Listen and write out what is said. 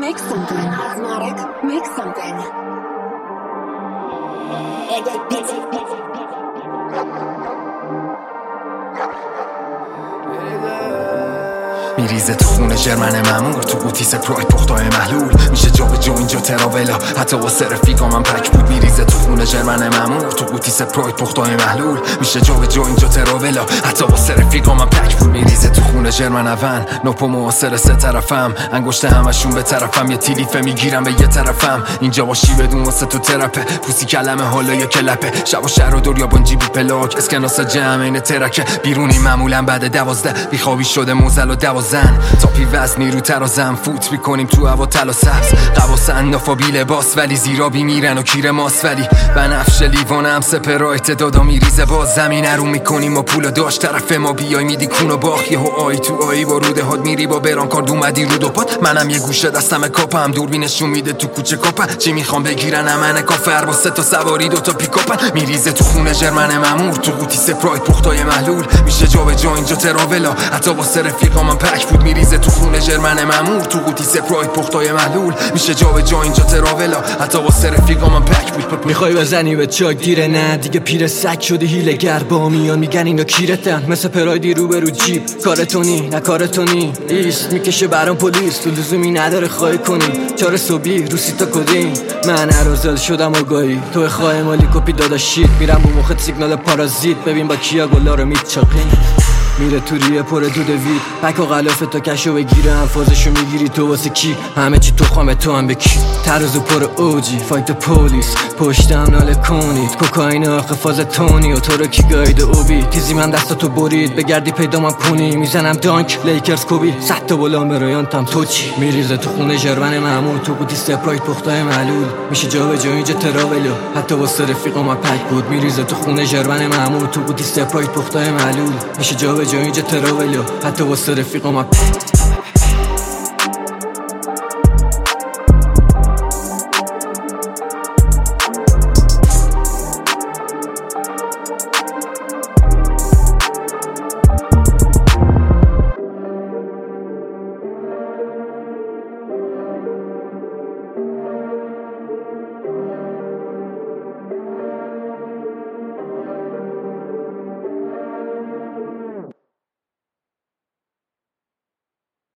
Make something. Osmotic. Make something. میریزه تو خونه جرمن مامور، تو قوطی سپرایت پختای محلول، میشه جا به جا اینجا تراولا، حتی واسه رفیقام من پک بود. میریزه تو خونه جرمن مامور، تو قوطی سپرایت پختای محلول، میشه جا به جا اینجا تراولا، حتی واسه رفیقام من پک بود. میریزه تو خونه جرمن اون، نوپو معاصر سه طرفم، انگشت همشون به طرفم، یه تیلیفه میگیرم به یه طرفم، اینجا باشی بدون واسه تو ترپه، پوسی کلمه حالا یا کلپه، شب و شهر و دور یا بانجی بی پلاک، اسکناس جمع این ترکه، بیرونی معمولا بعد 12 بیخوابی شده موزل و 12 تا پی وزن نیرو ترازم، فوت میکنیم تو هوا طلا سبز، قواس اندافا بی لباس ولی زیرا بی میرن و کیر ماست، ولی بنفش لیوانم سپرایت دادا میریزه باز، زمین رو میکنیم و پولو داشت طرف ما بیای میدی کون و باخ، یهو آی تو آی با روده هات میری با بران کارد اومدی رو دوپات، منم یه گوشه دستم کاپم، دوربینشون میده تو کوچه کاپم، چی میخوام بگیرن من کافر با 3 تا سواری 2 تا پیکاپن. میریزه تو خونه جرمن مامور، تو قوطی سپرایت پختای محلول، میشه جا به جا اینجا تراولا، حتی واسه رفیقام من پک بود. میریزه تو خونه جرمن مامور، تو قوطی سپرایت پختای محلول، میشه جا به جا اینجا تراولا، حتی واسه رفیقام من پک بود. میخوای بزنی به چاک دیره، نه دیگه پیر سگ شدی هیله‌گر، با میان میگن اینا کیرتن، مثل پرایدی رو به رو جیب، کارتونی نه کارتونی، ایست میکشه برام پلیس، تو لزومی نداره خواهی کنی، 4 صبحی رو سیتا کدین، من ارازل شدم آگاهی، تو خواهی مالی کپی داداشید، میرم با مخت سیگنال پارازیت، ببین با کیا گلا رو میچاقین، میره تو ریه پر دود وید، پک و غلاف تا کشو بگیره، انفازشو میگیری تو واسه کی، همه چی تو خامه تو هم بکی، ترازو پر اوجی، فایت پولیس، پشتم ناله کنید، کوکاین آخه فاز تونی و تو رو کی گاید اوبی، تیزی من دستاتو برید، بگردی پیدامم کنی، میزنم دانک لیکرز کوبی، 100 تا بلان برایانتم تو چی. میریزه تو خونه جرمن مامور، تو قوطی سپرایت پختای محلول، میشه جا به جا اینجا تراولو، حتی واسه رفیقام پک بود. میریزه تو خونه جرمن مامور، تو قوطی سپرایت پختای محلول، میشه جا به جا اینجا تراولو، حتی واسه رفیقام